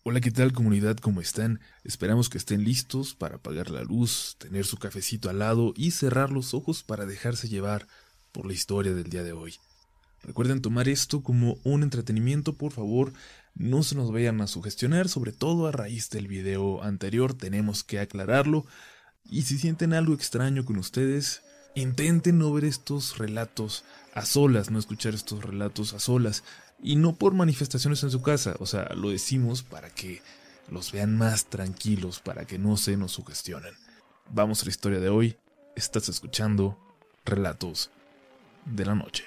Hola, ¿qué tal comunidad? ¿Cómo están? Esperamos que estén listos para apagar la luz, tener su cafecito al lado y cerrar los ojos para dejarse llevar por la historia del día de hoy. Recuerden tomar esto como un entretenimiento, por favor, no se nos vayan a sugestionar, sobre todo a raíz del video anterior, tenemos que aclararlo. Y si sienten algo extraño con ustedes, intenten no ver estos relatos a solas, no escuchar estos relatos a solas. Y no por manifestaciones en su casa, o sea, lo decimos para que los vean más tranquilos, para que no se nos sugestionen. Vamos a la historia de hoy. Estás escuchando Relatos de la Noche.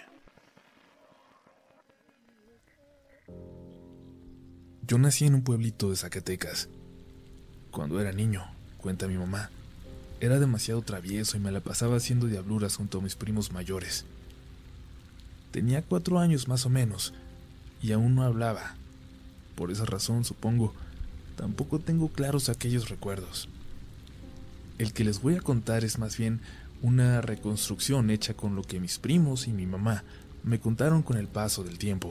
Yo nací en un pueblito de Zacatecas. Cuando era niño, cuenta mi mamá, era demasiado travieso y me la pasaba haciendo diabluras junto a mis primos mayores. Tenía 4 años más o menos, y aún no hablaba. Por esa razón, supongo, tampoco tengo claros aquellos recuerdos. El que les voy a contar es más bien una reconstrucción hecha con lo que mis primos y mi mamá me contaron con el paso del tiempo.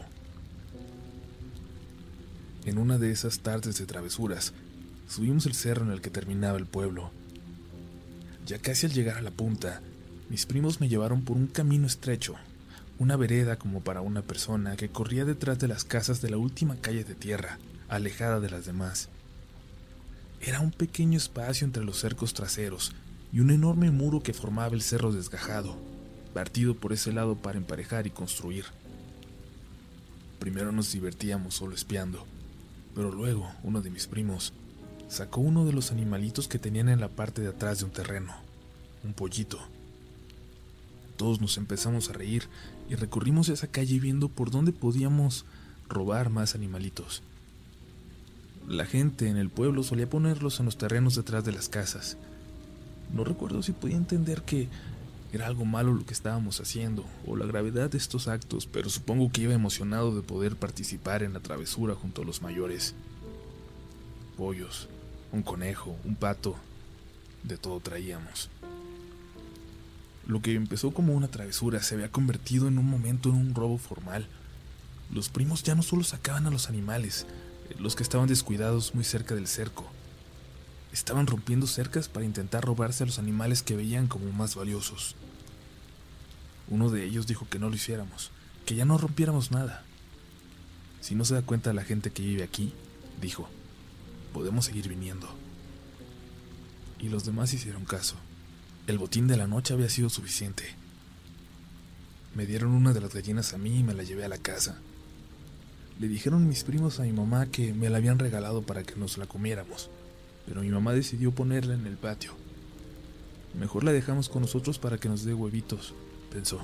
En una de esas tardes de travesuras, subimos el cerro en el que terminaba el pueblo. Ya casi al llegar a la punta, mis primos me llevaron por un camino estrecho, una vereda como para una persona que corría detrás de las casas de la última calle de tierra, alejada de las demás. Era un pequeño espacio entre los cercos traseros y un enorme muro que formaba el cerro desgajado, partido por ese lado para emparejar y construir. Primero nos divertíamos solo espiando, pero luego uno de mis primos sacó uno de los animalitos que tenían en la parte de atrás de un terreno, un pollito. Todos nos empezamos a reír y recorrimos esa calle viendo por dónde podíamos robar más animalitos. La gente en el pueblo solía ponerlos en los terrenos detrás de las casas. No recuerdo si podía entender que era algo malo lo que estábamos haciendo o la gravedad de estos actos, pero supongo que iba emocionado de poder participar en la travesura junto a los mayores. Pollos, un conejo, un pato, de todo traíamos. Lo que empezó como una travesura se había convertido en un momento en un robo formal. Los primos ya no solo sacaban a los animales, los que estaban descuidados muy cerca del cerco. Estaban rompiendo cercas para intentar robarse a los animales que veían como más valiosos. Uno de ellos dijo que no lo hiciéramos, que ya no rompiéramos nada. Si no se da cuenta la gente que vive aquí, dijo, podemos seguir viniendo. Y los demás hicieron caso. El botín de la noche había sido suficiente. Me dieron una de las gallinas a mí y me la llevé a la casa. Le dijeron mis primos a mi mamá que me la habían regalado para que nos la comiéramos, pero mi mamá decidió ponerla en el patio. Mejor la dejamos con nosotros para que nos dé huevitos, pensó.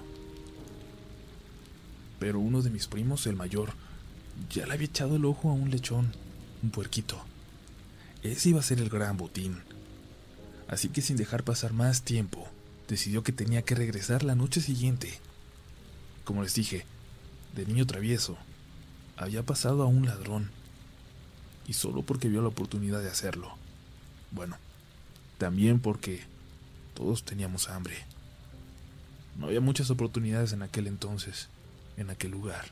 Pero uno de mis primos, el mayor, ya le había echado el ojo a un lechón, un puerquito. Ese iba a ser el gran botín. Así que sin dejar pasar más tiempo, decidió que tenía que regresar la noche siguiente. Como les dije, de niño travieso, había pasado a un ladrón, y solo porque vio la oportunidad de hacerlo. Bueno, también porque todos teníamos hambre. No había muchas oportunidades en aquel entonces, en aquel lugar.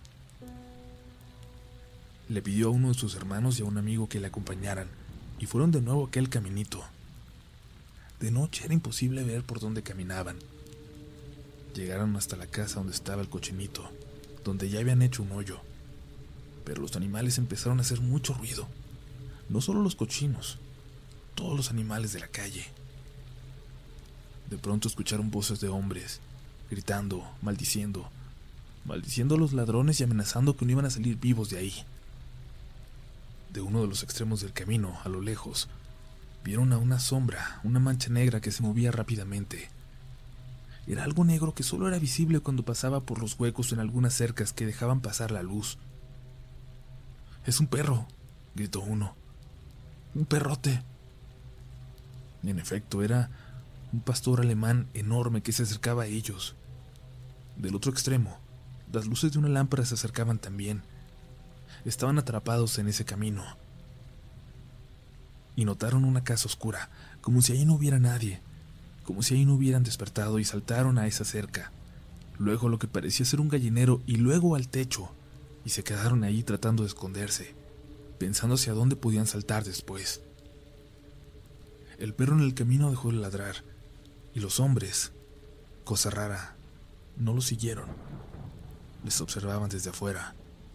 Le pidió a uno de sus hermanos y a un amigo que le acompañaran, y fueron de nuevo a aquel caminito. De noche era imposible ver por dónde caminaban. Llegaron hasta la casa donde estaba el cochinito, donde ya habían hecho un hoyo. Pero los animales empezaron a hacer mucho ruido. No solo los cochinos, todos los animales de la calle. De pronto escucharon voces de hombres, gritando, maldiciendo a los ladrones y amenazando que no iban a salir vivos de ahí. De uno de los extremos del camino, a lo lejos, vieron a una sombra, una mancha negra que se movía rápidamente. Era algo negro que solo era visible cuando pasaba por los huecos en algunas cercas que dejaban pasar la luz. «¡Es un perro!», gritó uno. «¡Un perrote!». Y en efecto, era un pastor alemán enorme que se acercaba a ellos. Del otro extremo, las luces de una lámpara se acercaban también. Estaban atrapados en ese camino. Y notaron una casa oscura, como si allí no hubiera nadie, como si allí no hubieran despertado, y saltaron a esa cerca, luego lo que parecía ser un gallinero y luego al techo, y se quedaron ahí tratando de esconderse. pensando hacia dónde podían saltar después. El perro en el camino dejó de ladrar, y los hombres, cosa rara, no lo siguieron. Les observaban desde afuera.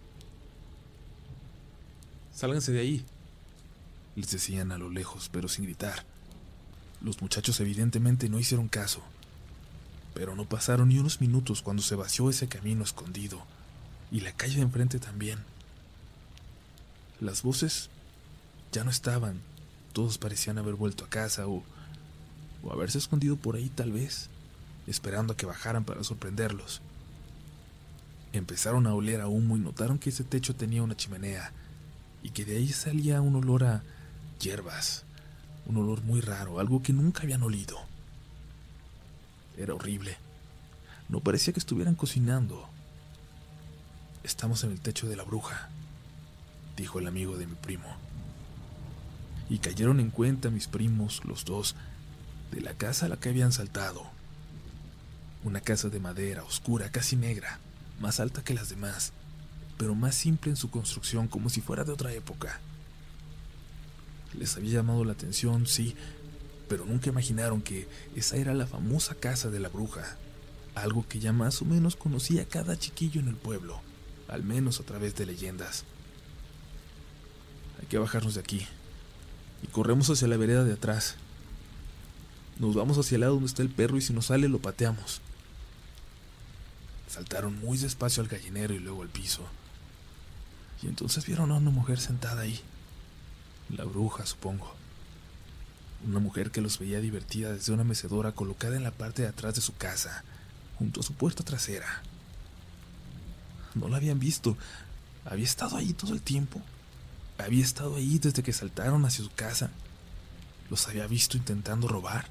«Sálganse de ahí», les decían a lo lejos, pero sin gritar. Los muchachos evidentemente no hicieron caso, pero no pasaron ni unos minutos cuando se vació ese camino escondido, y la calle de enfrente también. Las voces ya no estaban, todos parecían haber vuelto a casa o haberse escondido por ahí tal vez, esperando a que bajaran para sorprenderlos. Empezaron a oler a humo y notaron que ese techo tenía una chimenea, y que de ahí salía un olor a hierbas, un olor muy raro, algo que nunca habían olido. Era horrible. No parecía que estuvieran cocinando. «Estamos en el techo de la bruja», dijo el amigo de mi primo. Y cayeron en cuenta mis primos, los dos, de la casa a la que habían saltado. Una casa de madera, oscura, casi negra, más alta que las demás, pero más simple en su construcción, como si fuera de otra época. Les había llamado la atención, sí, pero nunca imaginaron que esa era la famosa casa de la bruja, algo que ya más o menos conocía cada chiquillo en el pueblo, al menos a través de leyendas. «Hay que bajarnos de aquí», y corremos hacia la vereda de atrás. «Nos vamos hacia el lado donde está el perro y si nos sale lo pateamos». Saltaron muy despacio al gallinero y luego al piso. Y entonces vieron a una mujer sentada ahí. La bruja, supongo. Una mujer que los veía divertida desde una mecedora colocada en la parte de atrás de su casa, junto a su puerta trasera. No la habían visto. Había estado ahí todo el tiempo. Había estado ahí desde que saltaron hacia su casa. Los había visto intentando robar.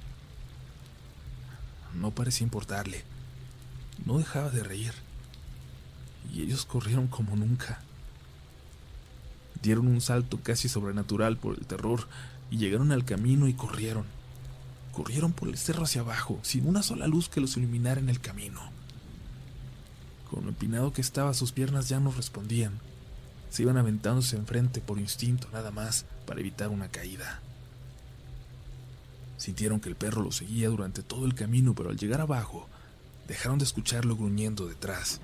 No parecía importarle. No dejaba de reír. Y ellos corrieron como nunca. Dieron un salto casi sobrenatural por el terror y llegaron al camino y corrieron. Corrieron por el cerro hacia abajo, sin una sola luz que los iluminara en el camino. Con lo empinado que estaba, sus piernas ya no respondían. Se iban aventándose enfrente por instinto nada más, para evitar una caída. Sintieron que el perro los seguía durante todo el camino, pero al llegar abajo, dejaron de escucharlo gruñendo detrás.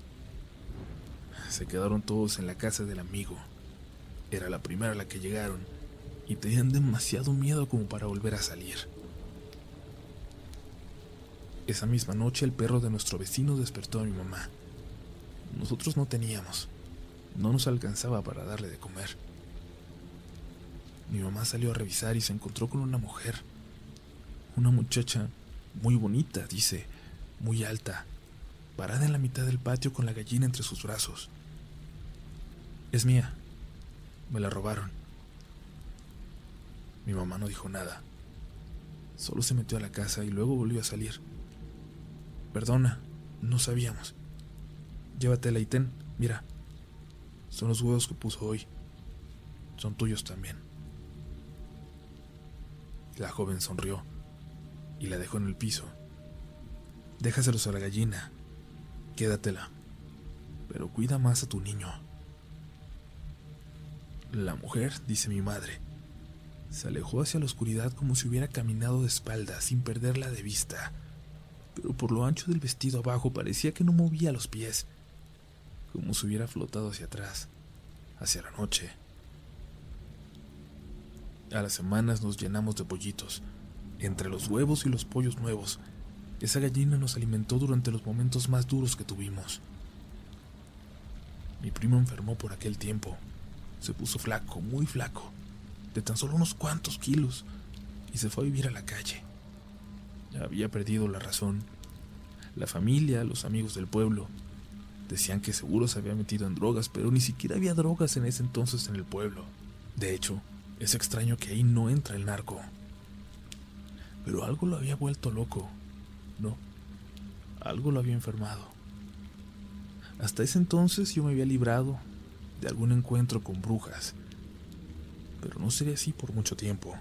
Se quedaron todos en la casa del amigo. Era la primera a la que llegaron, y tenían demasiado miedo como para volver a salir. Esa misma noche el perro de nuestro vecino despertó a mi mamá. Nosotros no teníamos. No nos alcanzaba para darle de comer. Mi mamá salió a revisar y se encontró con una mujer. Una muchacha muy bonita, dice, muy alta, parada en la mitad del patio con la gallina entre sus brazos. «Es mía. Me la robaron». Mi mamá no dijo nada. Solo se metió a la casa y luego volvió a salir. «Perdona, no sabíamos. Llévatela y ten, mira. Son los huevos que puso hoy. Son tuyos también». La joven sonrió y la dejó en el piso. «Déjaselos a la gallina. Quédatela. Pero cuida más a tu niño». La mujer, dice mi madre, se alejó hacia la oscuridad como si hubiera caminado de espaldas sin perderla de vista, pero por lo ancho del vestido abajo parecía que no movía los pies, como si hubiera flotado hacia atrás, hacia la noche. A las semanas nos llenamos de pollitos. Entre los huevos y los pollos nuevos, esa gallina nos alimentó durante los momentos más duros que tuvimos. Mi primo enfermó por aquel tiempo. Se puso flaco, muy flaco, de tan solo unos cuantos kilos, y se fue a vivir a la calle. Ya había perdido la razón. La familia, los amigos del pueblo, decían que seguro se había metido en drogas, pero ni siquiera había drogas en ese entonces en el pueblo. De hecho, es extraño que ahí no entra el narco. Pero algo lo había vuelto loco. No, algo lo había enfermado. Hasta ese entonces yo me había librado de algún encuentro con brujas, pero no sería así por mucho tiempo.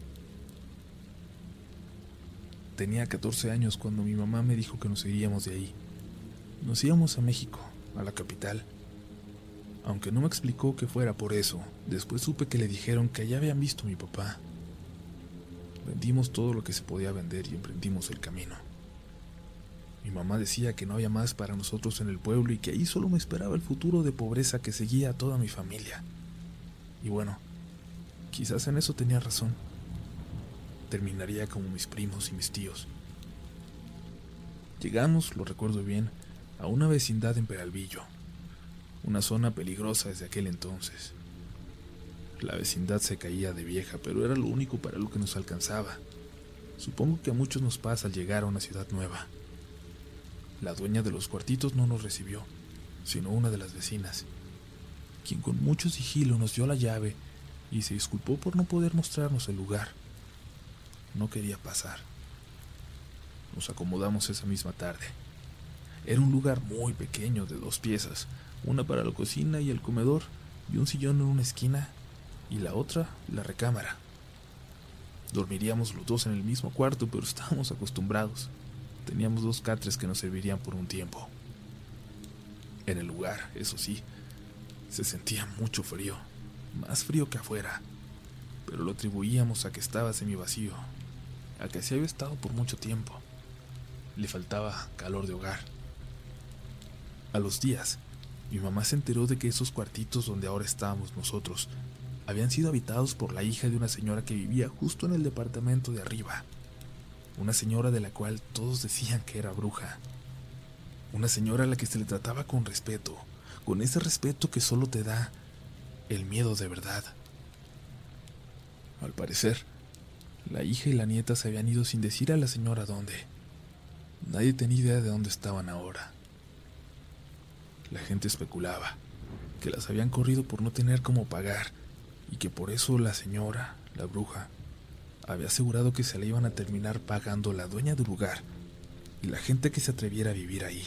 Tenía 14 años cuando mi mamá me dijo que nos iríamos de ahí. Nos íbamos a México, a la capital. Aunque no me explicó que fuera por eso, después supe que le dijeron que allá habían visto a mi papá. Vendimos todo lo que se podía vender y emprendimos el camino. Mi mamá decía que no había más para nosotros en el pueblo y que ahí solo me esperaba el futuro de pobreza que seguía a toda mi familia. Y bueno, quizás en eso tenía razón. Terminaría como mis primos y mis tíos. Llegamos, lo recuerdo bien, a una vecindad en Peralvillo, una zona peligrosa desde aquel entonces. La vecindad se caía de vieja, pero era lo único para lo que nos alcanzaba. Supongo que a muchos nos pasa al llegar a una ciudad nueva. La dueña de los cuartitos no nos recibió, sino una de las vecinas, quien con mucho sigilo nos dio la llave y se disculpó por no poder mostrarnos el lugar. No quería pasar. Nos acomodamos esa misma tarde. Era un lugar muy pequeño de 2 piezas, una para la cocina y el comedor, y un sillón en una esquina, y la otra, la recámara. Dormiríamos los dos en el mismo cuarto, pero estábamos acostumbrados. Teníamos 2 catres que nos servirían por un tiempo. En el lugar, eso sí, se sentía mucho frío, más frío que afuera, pero lo atribuíamos a que estaba semivacío, a que así había estado por mucho tiempo. Le faltaba calor de hogar. A los días, mi mamá se enteró de que esos cuartitos donde ahora estábamos nosotros habían sido habitados por la hija de una señora que vivía justo en el departamento de arriba. Una señora de la cual todos decían que era bruja. Una señora a la que se le trataba con respeto, con ese respeto que solo te da el miedo de verdad. Al parecer, la hija y la nieta se habían ido sin decir a la señora dónde. Nadie tenía idea de dónde estaban ahora. La gente especulaba que las habían corrido por no tener cómo pagar y que por eso la señora, la bruja, había asegurado que se la iban a terminar pagando la dueña del lugar y la gente que se atreviera a vivir ahí.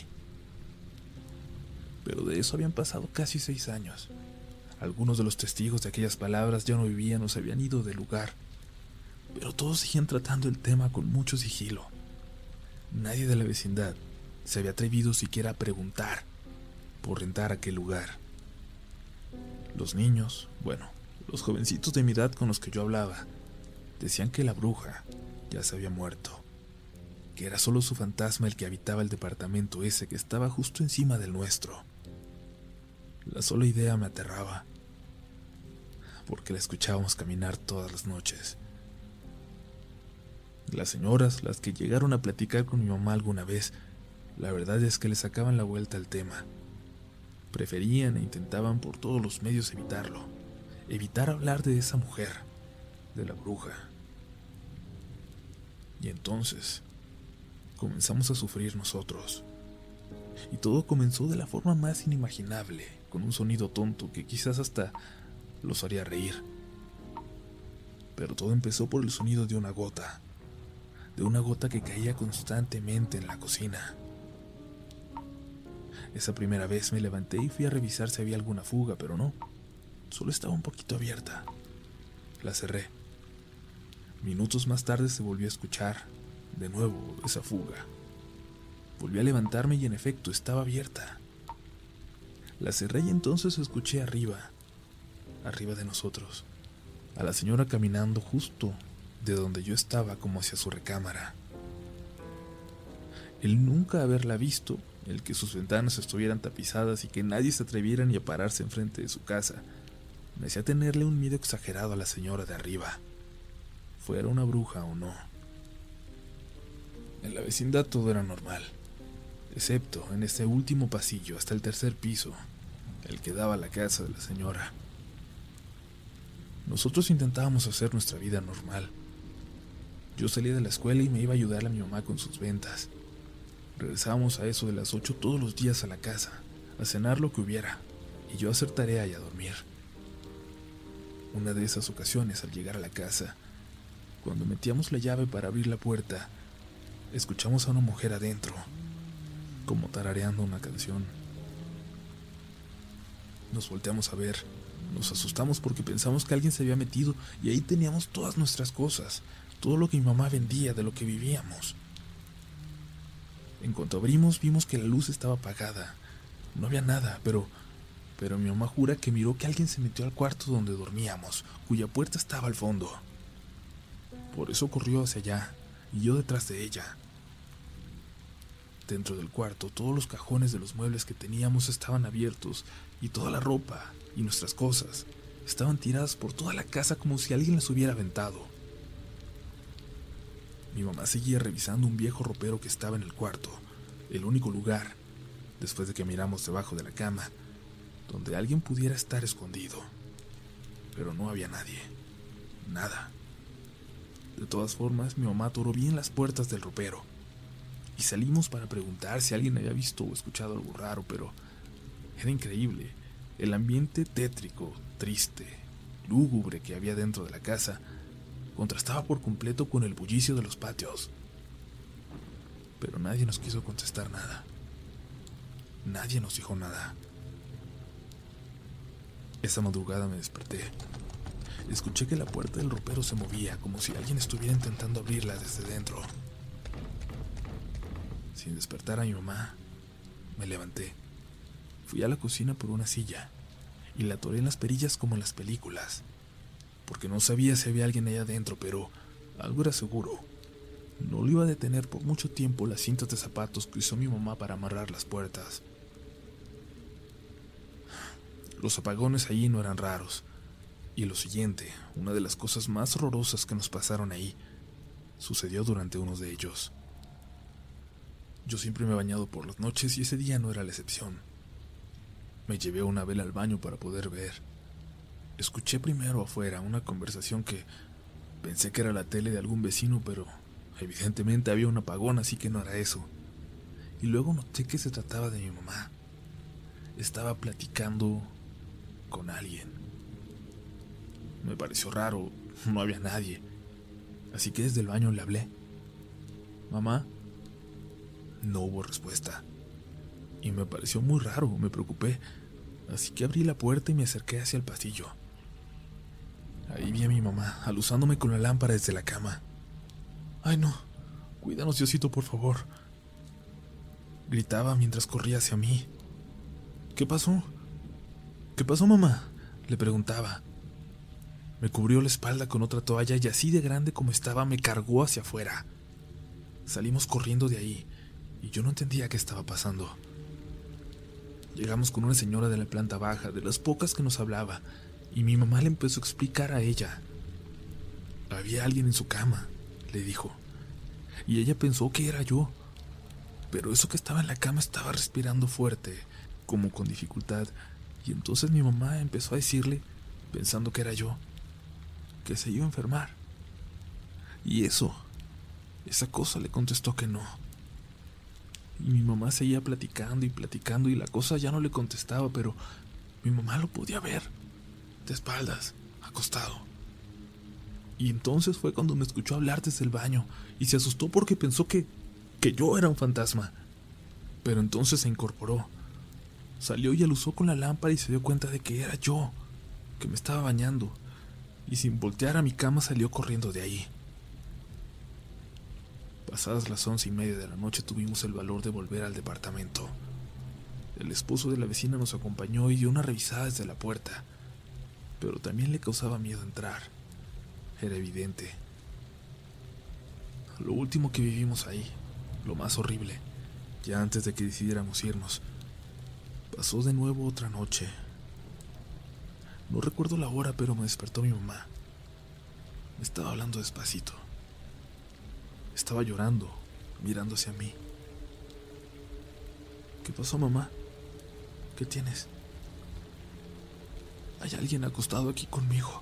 Pero de eso habían pasado casi 6 años. Algunos de los testigos de aquellas palabras ya no vivían o se habían ido del lugar, pero todos seguían tratando el tema con mucho sigilo. Nadie de la vecindad se había atrevido siquiera a preguntar por rentar aquel lugar. Los niños, bueno, los jovencitos de mi edad con los que yo hablaba, decían que la bruja ya se había muerto, que era solo su fantasma el que habitaba el departamento ese que estaba justo encima del nuestro. La sola idea me aterraba, porque la escuchábamos caminar todas las noches. Las señoras, las que llegaron a platicar con mi mamá alguna vez, la verdad es que le sacaban la vuelta al tema. Preferían e intentaban por todos los medios evitarlo, evitar hablar de esa mujer, de la bruja. Y entonces comenzamos a sufrir nosotros. Y todo comenzó de la forma más inimaginable, con un sonido tonto que quizás hasta los haría reír. Pero todo empezó por el sonido de una gota que caía constantemente en la cocina. Esa primera vez me levanté y fui a revisar si había alguna fuga, pero no, solo estaba un poquito abierta. La cerré. Minutos más tarde se volvió a escuchar, de nuevo, esa fuga. Volví a levantarme y en efecto estaba abierta. La cerré y entonces escuché arriba de nosotros, a la señora caminando justo de donde yo estaba como hacia su recámara. El nunca haberla visto, el que sus ventanas estuvieran tapizadas y que nadie se atreviera ni a pararse enfrente de su casa, me hacía tenerle un miedo exagerado a la señora de arriba, fuera una bruja o no. En la vecindad todo era normal, excepto en este último pasillo hasta el 3er piso, el que daba a la casa de la señora. Nosotros intentábamos hacer nuestra vida normal. Yo salía de la escuela y me iba a ayudar a mi mamá con sus ventas. Regresábamos a eso de las 8 todos los días a la casa, a cenar lo que hubiera, y yo a hacer tarea y a dormir. Una de esas ocasiones, al llegar a la casa, cuando metíamos la llave para abrir la puerta, escuchamos a una mujer adentro, como tarareando una canción. Nos volteamos a ver, nos asustamos porque pensamos que alguien se había metido y ahí teníamos todas nuestras cosas, todo lo que mi mamá vendía, de lo que vivíamos. En cuanto abrimos, vimos que la luz estaba apagada. No había nada, pero pero mi mamá jura que miró que alguien se metió al cuarto donde dormíamos, cuya puerta estaba al fondo. Por eso corrió hacia allá, y yo detrás de ella. Dentro del cuarto, todos los cajones de los muebles que teníamos estaban abiertos, y toda la ropa y nuestras cosas estaban tiradas por toda la casa como si alguien las hubiera aventado. Mi mamá seguía revisando un viejo ropero que estaba en el cuarto, el único lugar, después de que miramos debajo de la cama, donde alguien pudiera estar escondido. Pero no había nadie, nada. De todas formas, mi mamá atoró bien las puertas del ropero, y salimos para preguntar si alguien había visto o escuchado algo raro, pero era increíble. El ambiente tétrico, triste, lúgubre que había dentro de la casa contrastaba por completo con el bullicio de los patios. Pero nadie nos quiso contestar nada. Nadie nos dijo nada. Esa madrugada me desperté. Escuché que la puerta del ropero se movía, como si alguien estuviera intentando abrirla desde dentro. Sin despertar a mi mamá, me levanté. Fui a la cocina por una silla y la atoré en las perillas como en las películas, porque no sabía si había alguien allá adentro, pero algo era seguro. No lo iba a detener por mucho tiempo las cintas de zapatos que usó mi mamá para amarrar las puertas. Los apagones allí no eran raros. Y lo siguiente, una de las cosas más horrorosas que nos pasaron ahí, sucedió durante uno de ellos. Yo siempre me he bañado por las noches y ese día no era la excepción. Me llevé una vela al baño para poder ver. Escuché primero afuera una conversación que pensé que era la tele de algún vecino, pero evidentemente había un apagón, así que no era eso. Y luego noté que se trataba de mi mamá. Estaba platicando con alguien. Me pareció raro, no había nadie. Así que desde el baño le hablé. ¿Mamá? No hubo respuesta. Y me pareció muy raro, me preocupé. Así que abrí la puerta y me acerqué hacia el pasillo. Ahí vi a mi mamá, alusándome con la lámpara desde la cama. ¡Ay no! Cuídanos, Diosito, por favor. Gritaba mientras corría hacia mí. ¿Qué pasó? ¿Qué pasó, mamá? Le preguntaba. Me cubrió la espalda con otra toalla y así de grande como estaba me cargó hacia afuera. Salimos corriendo de ahí y yo no entendía qué estaba pasando. Llegamos con una señora de la planta baja, de las pocas que nos hablaba, y mi mamá le empezó a explicar a ella. Había alguien en su cama, le dijo, y ella pensó que era yo. Pero eso que estaba en la cama estaba respirando fuerte, como con dificultad, y entonces mi mamá empezó a decirle, pensando que era yo, que se iba a enfermar. Y esa cosa le contestó que no. Y mi mamá seguía platicando y la cosa ya no le contestaba, pero mi mamá lo podía ver, de espaldas, acostado. Y entonces fue cuando me escuchó hablar desde el baño y se asustó porque pensó que yo era un fantasma. Pero entonces se incorporó, salió y alusó con la lámpara y se dio cuenta de que era yo, que me estaba bañando, y sin voltear a mi cama salió corriendo de ahí. Pasadas las 11:30 de la noche tuvimos el valor de volver al departamento. El esposo de la vecina nos acompañó y dio una revisada desde la puerta, pero también le causaba miedo entrar. Era evidente. Lo último que vivimos ahí, lo más horrible, ya antes de que decidiéramos irnos, pasó de nuevo otra noche. No recuerdo la hora, pero me despertó mi mamá. Me estaba hablando despacito. Estaba llorando, mirando hacia mí. ¿Qué pasó, mamá? ¿Qué tienes? Hay alguien acostado aquí conmigo.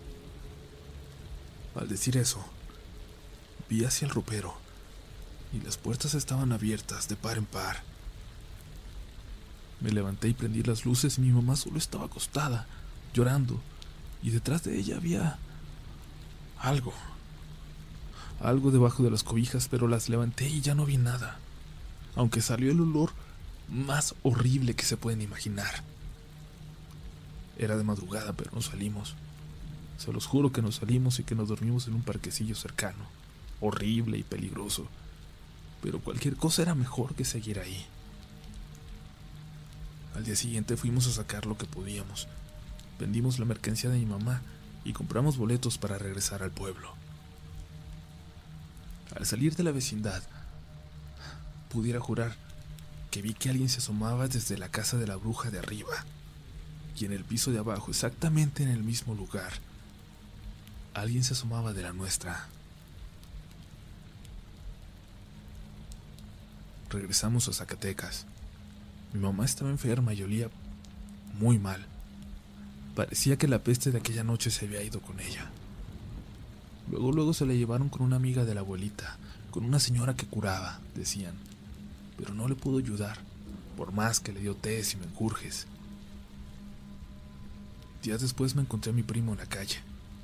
Al decir eso, vi hacia el ropero y las puertas estaban abiertas de par en par. Me levanté y prendí las luces y mi mamá solo estaba acostada, llorando, y detrás de ella había algo debajo de las cobijas, pero las levanté y ya no vi nada, aunque salió el olor más horrible que se pueden imaginar. Era de madrugada, pero nos salimos. Se los juro que nos salimos y que nos dormimos en un parquecillo cercano, horrible y peligroso, pero cualquier cosa era mejor que seguir ahí. Al día siguiente fuimos a sacar lo que podíamos. Vendimos la mercancía de mi mamá y compramos boletos para regresar al pueblo. Al salir de la vecindad, pudiera jurar que vi que alguien se asomaba desde la casa de la bruja de arriba, y en el piso de abajo, exactamente en el mismo lugar, alguien se asomaba de la nuestra. Regresamos a Zacatecas. Mi mamá estaba enferma y olía muy mal. Parecía que la peste de aquella noche se había ido con ella. Luego se la llevaron con una amiga de la abuelita, con una señora que curaba, decían, pero no le pudo ayudar, por más que le dio tés y menjurjes. Días después me encontré a mi primo en la calle.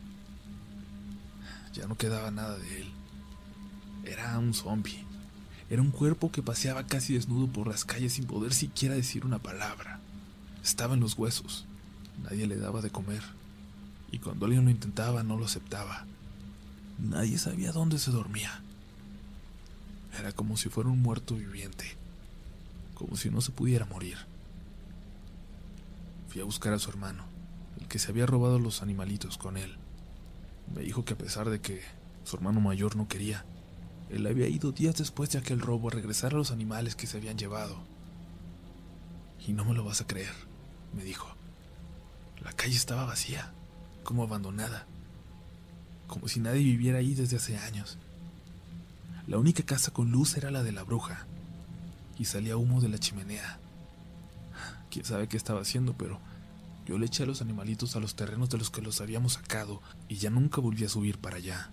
Ya no quedaba nada de él. Era un zombie. Era un cuerpo que paseaba casi desnudo por las calles sin poder siquiera decir una palabra. Estaba en los huesos. Nadie le daba de comer. Y cuando alguien lo intentaba, no lo aceptaba. Nadie sabía dónde se dormía. Era como si fuera un muerto viviente. Como si no se pudiera morir. Fui a buscar a su hermano, el que se había robado los animalitos con él. Me dijo que a pesar de que su hermano mayor no quería, él había ido días después de aquel robo a regresar a los animales que se habían llevado. Y no me lo vas a creer, me dijo. La calle estaba vacía, como abandonada, como si nadie viviera ahí desde hace años. La única casa con luz era la de la bruja, y salía humo de la chimenea. Quién sabe qué estaba haciendo, pero yo le eché a los animalitos a los terrenos de los que los habíamos sacado, y ya nunca volví a subir para allá.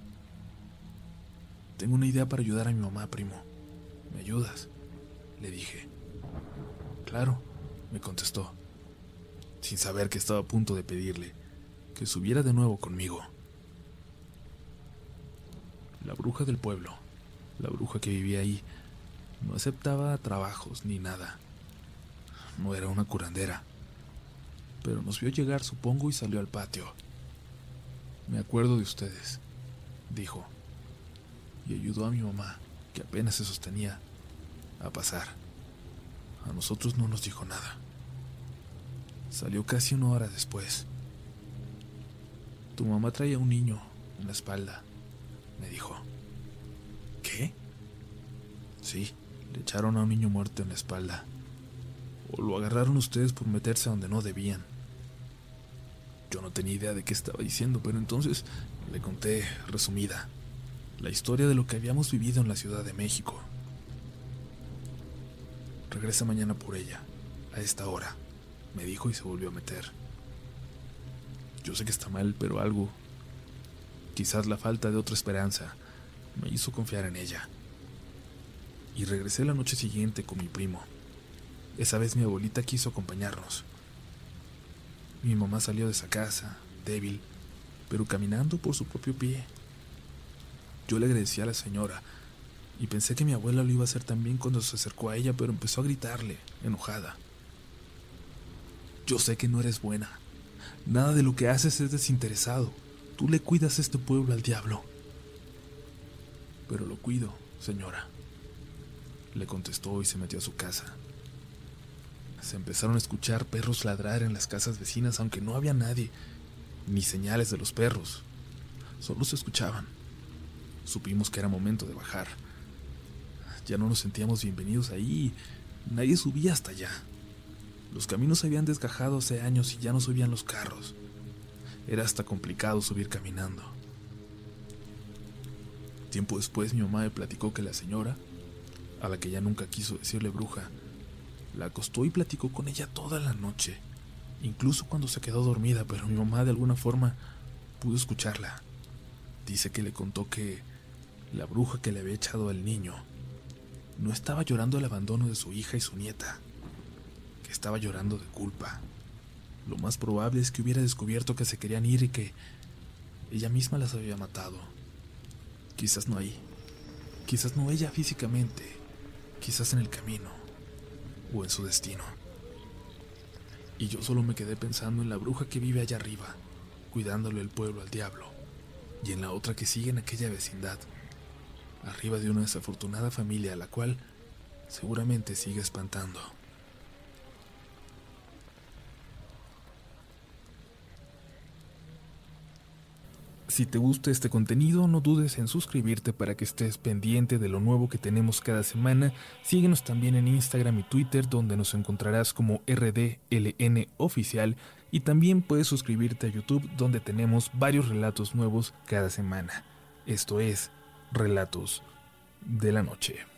Tengo una idea para ayudar a mi mamá, primo. ¿Me ayudas?, le dije. Claro, me contestó, sin saber que estaba a punto de pedirle que subiera de nuevo conmigo. La bruja del pueblo, la bruja que vivía ahí, no aceptaba trabajos ni nada. No era una curandera, pero nos vio llegar, supongo, y salió al patio. Me acuerdo de ustedes, dijo, y ayudó a mi mamá, que apenas se sostenía, a pasar. A nosotros no nos dijo nada. Salió casi 1 hora después. Tu mamá traía un niño en la espalda, me dijo. ¿Qué? Sí, le echaron a un niño muerto en la espalda. O lo agarraron ustedes por meterse a donde no debían. Yo no tenía idea de qué estaba diciendo, pero entonces le conté, resumida, la historia de lo que habíamos vivido en la Ciudad de México. Regresa mañana por ella, a esta hora, me dijo y se volvió a meter. Yo sé que está mal, pero algo, quizás la falta de otra esperanza, me hizo confiar en ella. Y regresé la noche siguiente con mi primo. Esa vez mi abuelita quiso acompañarnos. Mi mamá salió de esa casa, débil, pero caminando por su propio pie. Yo le agradecí a la señora y pensé que mi abuela lo iba a hacer también cuando se acercó a ella, pero empezó a gritarle, enojada. Yo sé que no eres buena. Nada de lo que haces es desinteresado. Tú le cuidas este pueblo al diablo. Pero lo cuido, señora, le contestó y se metió a su casa. Se empezaron a escuchar perros ladrar en las casas vecinas, aunque no había nadie, ni señales de los perros. Solo se escuchaban. Supimos que era momento de bajar. Ya no nos sentíamos bienvenidos ahí. Nadie subía hasta allá. Los caminos se habían desgajado hace años y ya no subían los carros. Era hasta complicado subir caminando. Tiempo después mi mamá me platicó que la señora, a la que ya nunca quiso decirle bruja, la acostó y platicó con ella toda la noche, incluso cuando se quedó dormida, pero mi mamá de alguna forma pudo escucharla. Dice que le contó que la bruja que le había echado al niño no estaba llorando el abandono de su hija y su nieta, que estaba llorando de culpa. Lo más probable es que hubiera descubierto que se querían ir y que ella misma las había matado. Quizás no ahí, quizás no ella físicamente, quizás en el camino o en su destino. Y yo solo me quedé pensando en la bruja que vive allá arriba, cuidándole el pueblo al diablo, y en la otra que sigue en aquella vecindad, arriba de una desafortunada familia a la cual seguramente sigue espantando. Si te gusta este contenido, no dudes en suscribirte para que estés pendiente de lo nuevo que tenemos cada semana. Síguenos también en Instagram y Twitter, donde nos encontrarás como RDLN Oficial, y también puedes suscribirte a YouTube, donde tenemos varios relatos nuevos cada semana. Esto es Relatos de la Noche.